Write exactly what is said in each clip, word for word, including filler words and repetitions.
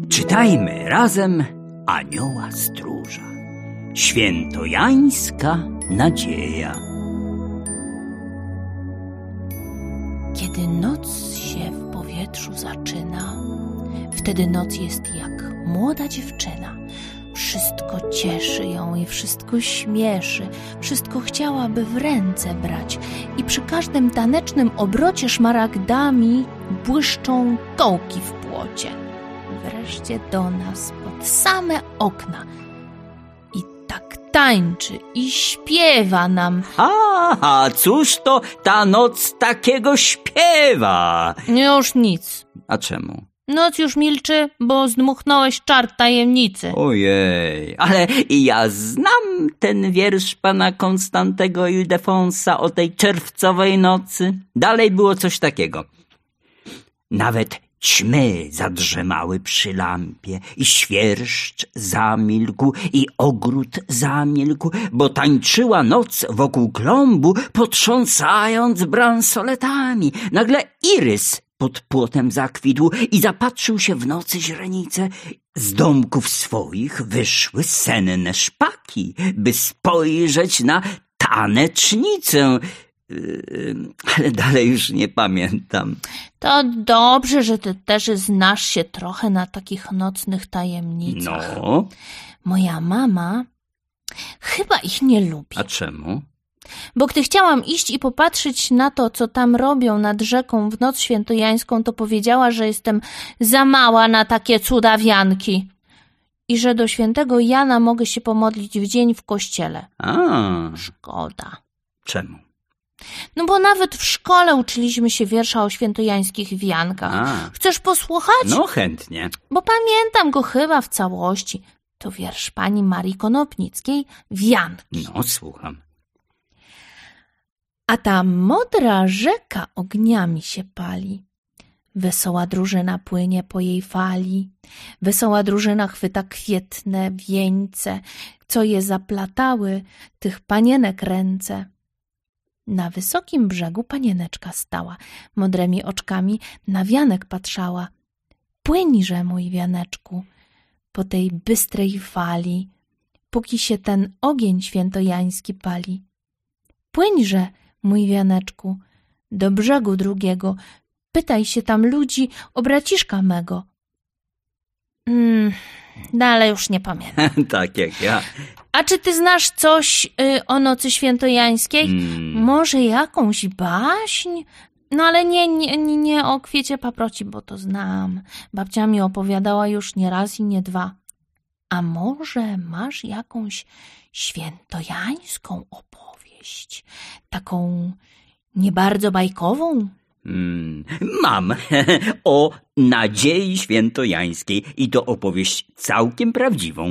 Czytajmy razem Anioła Stróża. Świętojańska nadzieja. Kiedy noc się w powietrzu zaczyna, wtedy noc jest jak młoda dziewczyna. Wszystko cieszy ją i wszystko śmieszy, wszystko chciałaby w ręce brać i przy każdym tanecznym obrocie szmaragdami błyszczą kołki w płocie. Wreszcie do nas pod same okna i tak tańczy i śpiewa nam. A, cóż to ta noc takiego śpiewa? Już nic. A czemu? Noc już milczy, bo zdmuchnąłeś czar tajemnicy. Ojej, ale ja znam ten wiersz pana Konstantego Ildefonsa o tej czerwcowej nocy. Dalej było coś takiego. Nawet ćmy zadrzemały przy lampie i świerszcz zamilkł i ogród zamilkł, bo tańczyła noc wokół klombu, potrząsając bransoletami. Nagle irys pod płotem zakwitł i zapatrzył się w nocy źrenice. Z domków swoich wyszły senne szpaki, by spojrzeć na tanecznicę. Yy, ale dalej już nie pamiętam. To dobrze, że ty też znasz się trochę na takich nocnych tajemnicach. No. Moja mama chyba ich nie lubi. A czemu? Bo gdy chciałam iść i popatrzeć na to, co tam robią nad rzeką w noc świętojańską, to powiedziała, że jestem za mała na takie cudawianki i że do świętego Jana mogę się pomodlić w dzień w kościele. A. Szkoda. Czemu? No bo nawet w szkole uczyliśmy się wiersza o świętojańskich wiankach. A. Chcesz posłuchać? No chętnie. Bo pamiętam go chyba w całości. To wiersz pani Marii Konopnickiej, Wianki. No, słucham. A ta modra rzeka ogniami się pali. Wesoła drużyna płynie po jej fali. Wesoła drużyna chwyta kwietne wieńce, co je zaplatały tych panienek ręce. Na wysokim brzegu panieneczka stała, modremi oczkami na wianek patrzała. Płyńże, mój wianeczku, po tej bystrej fali, póki się ten ogień świętojański pali. Płyńże, mój wianeczku, do brzegu drugiego, pytaj się tam ludzi o braciszka mego. Mm, dalej już nie pamiętam. Tak jak ja. A czy ty znasz coś y, o nocy świętojańskiej? Mm. Może jakąś baśń? No ale nie, nie, nie, nie o kwiecie paproci, bo to znam. Babcia mi opowiadała już nie raz i nie dwa. A może masz jakąś świętojańską opowieść? Taką nie bardzo bajkową? Mm, mam o nadziei świętojańskiej i to opowieść całkiem prawdziwą.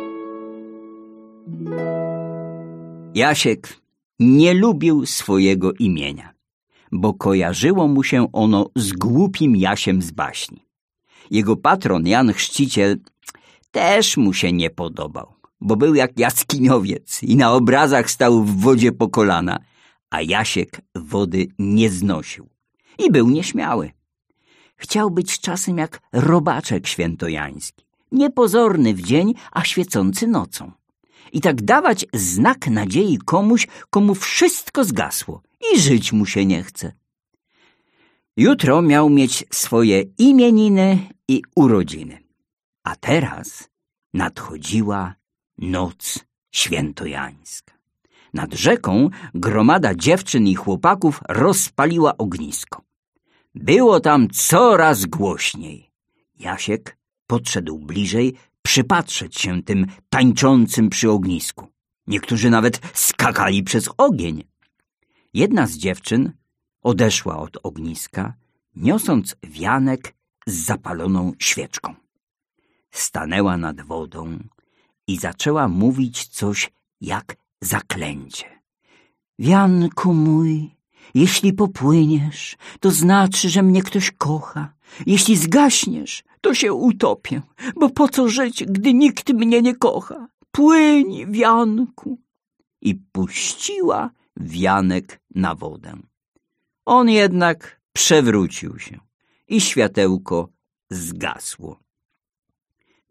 Jasiek nie lubił swojego imienia, bo kojarzyło mu się ono z głupim Jasiem z baśni. Jego patron Jan Chrzciciel też mu się nie podobał, bo był jak jaskiniowiec i na obrazach stał w wodzie po kolana, a Jasiek wody nie znosił i był nieśmiały. Chciał być czasem jak robaczek świętojański, niepozorny w dzień, a świecący nocą. I tak dawać znak nadziei komuś, komu wszystko zgasło i żyć mu się nie chce. Jutro miał mieć swoje imieniny i urodziny, a teraz nadchodziła noc świętojańska. Nad rzeką gromada dziewczyn i chłopaków rozpaliła ognisko. Było tam coraz głośniej. Jasiek podszedł bliżej, przypatrzeć się tym tańczącym przy ognisku. Niektórzy nawet skakali przez ogień. Jedna z dziewczyn odeszła od ogniska, niosąc wianek z zapaloną świeczką. Stanęła nad wodą i zaczęła mówić coś jak zaklęcie. Wianku mój, jeśli popłyniesz, to znaczy, że mnie ktoś kocha. Jeśli zgaśniesz, to się utopię, bo po co żyć, gdy nikt mnie nie kocha? Płyń, wianku. I puściła wianek na wodę. On jednak przewrócił się i światełko zgasło.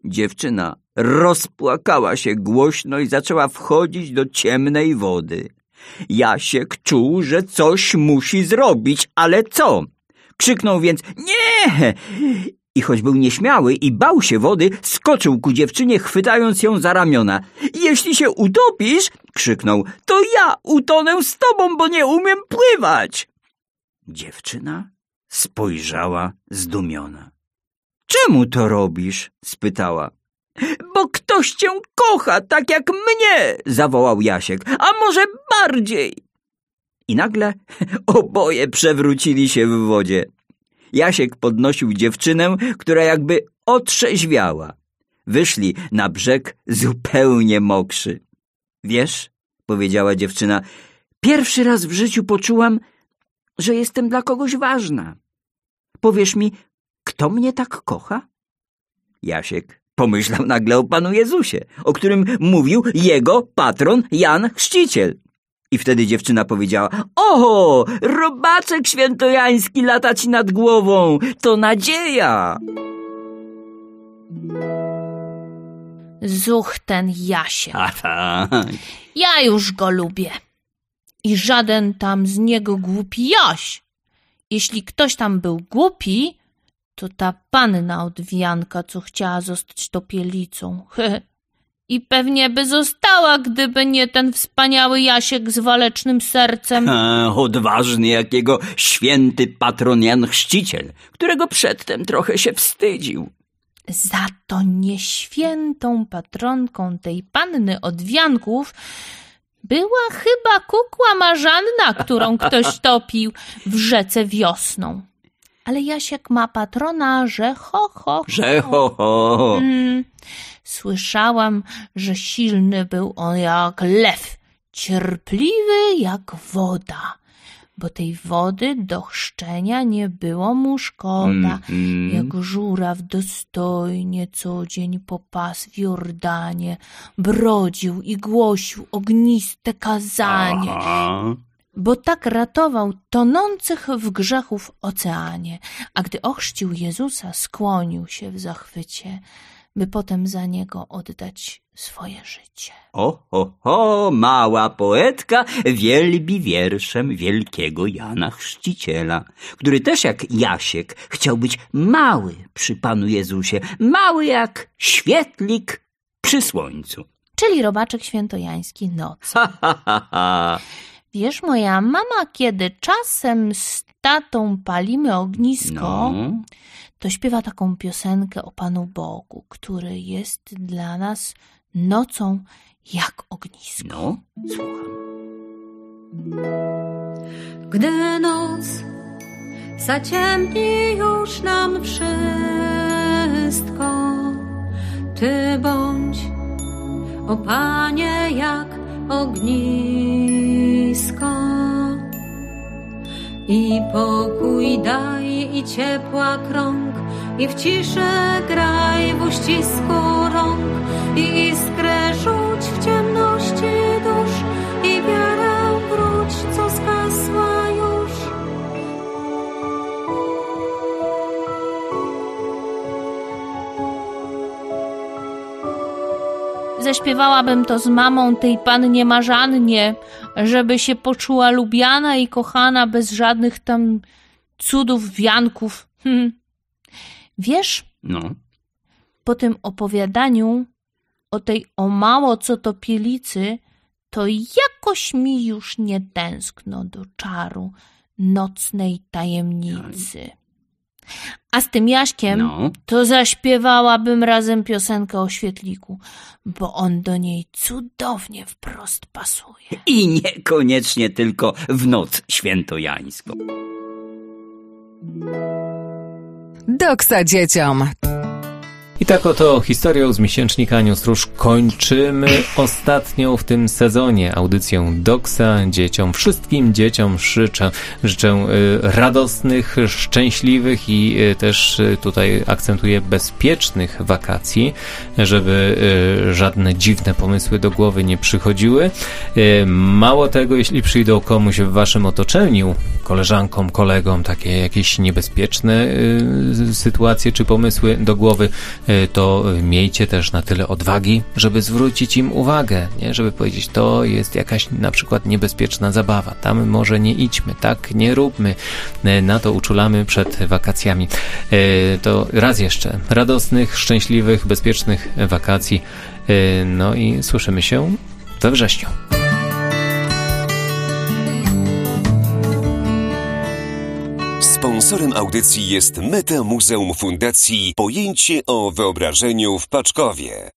Dziewczyna rozpłakała się głośno i zaczęła wchodzić do ciemnej wody. Jasiek czuł, że coś musi zrobić, ale co? Krzyknął więc: nie! I choć był nieśmiały i bał się wody, skoczył ku dziewczynie, chwytając ją za ramiona. Jeśli się utopisz, krzyknął, to ja utonę z tobą, bo nie umiem pływać. Dziewczyna spojrzała zdumiona. Czemu to robisz? Spytała. Bo ktoś cię kocha, tak jak mnie, zawołał Jasiek, a może bardziej. I nagle oboje przewrócili się w wodzie. Jasiek podnosił dziewczynę, która jakby otrzeźwiała. Wyszli na brzeg zupełnie mokrzy. Wiesz, powiedziała dziewczyna, pierwszy raz w życiu poczułam, że jestem dla kogoś ważna. Powiesz mi, kto mnie tak kocha? Jasiek pomyślał nagle o Panu Jezusie, o którym mówił jego patron Jan Chrzciciel. I wtedy dziewczyna powiedziała, oho, robaczek świętojański lata ci nad głową, to nadzieja. Zuch ten Jasiek. A tak. Ja już go lubię. I żaden tam z niego głupi Jaś. Jeśli ktoś tam był głupi, to ta panna od wianka, co chciała zostać topielicą. I pewnie by została, gdyby nie ten wspaniały Jasiek z walecznym sercem. A, odważny jak jego święty patron Jan Chrzciciel, którego przedtem trochę się wstydził. Za to nieświętą patronką tej panny od wianków była chyba kukła marzanna, którą ktoś topił w rzece wiosną. Ale Jasiek ma patrona, że ho, ho, ho. Że ho, ho. Hmm. Słyszałam, że silny był on jak lew, cierpliwy jak woda, bo tej wody do chrzczenia nie było mu szkoda. Mm, mm. Jak żuraw dostojnie co dzień po pas w Jordanie brodził i głosił ogniste kazanie. Aha. Bo tak ratował tonących w grzechu w oceanie, a gdy ochrzcił Jezusa, skłonił się w zachwycie, by potem za niego oddać swoje życie. O, ho, ho, mała poetka wielbi wierszem wielkiego Jana Chrzciciela, który też jak Jasiek chciał być mały przy Panu Jezusie, mały jak świetlik przy słońcu. Czyli robaczek świętojański noc. Ha, ha, ha, ha. Wiesz, moja mama, kiedy czasem z tatą palimy ognisko, No. to śpiewa taką piosenkę o Panu Bogu, który jest dla nas nocą jak ognisko. No, słucham. Gdy noc zaciemni już nam wszystko, Ty bądź, o Panie, jak ognisko. I pokój daj, i ciepła krąg, i w ciszę graj w uścisku rąk, i iskrę rzuć w ciemności dusz, i wiarę wróć, co zgasła już. Zaśpiewałabym to z mamą tej pannie Marzannie, żeby się poczuła lubiana i kochana bez żadnych tam cudów, wianków. Hm. Wiesz, No. po tym opowiadaniu o tej o mało co topielicy, to jakoś mi już nie tęskno do czaru nocnej tajemnicy. A z tym Jaśkiem No. to zaśpiewałabym razem piosenkę o świetliku, bo on do niej cudownie wprost pasuje. I niekoniecznie tylko w noc świętojańską. Doksa dzieciom. I tak oto historią z miesięcznika Anioł-Stróż kończymy ostatnią w tym sezonie audycję Doksa dzieciom. Wszystkim dzieciom życzę, życzę y, radosnych, szczęśliwych i y, też y, tutaj akcentuję bezpiecznych wakacji, żeby y, żadne dziwne pomysły do głowy nie przychodziły. Y, mało tego, jeśli przyjdą komuś w waszym otoczeniu, koleżankom, kolegom, takie jakieś niebezpieczne y, sytuacje czy pomysły do głowy, to miejcie też na tyle odwagi, żeby zwrócić im uwagę, nie? Żeby powiedzieć, to jest jakaś na przykład niebezpieczna zabawa, tam może nie idźmy, tak nie róbmy, na to uczulamy przed wakacjami. To raz jeszcze, radosnych, szczęśliwych, bezpiecznych wakacji, no i słyszymy się we wrześniu. Sponsorem audycji jest Meta Muzeum Fundacji Pojęcie o Wyobrażeniu w Paczkowie.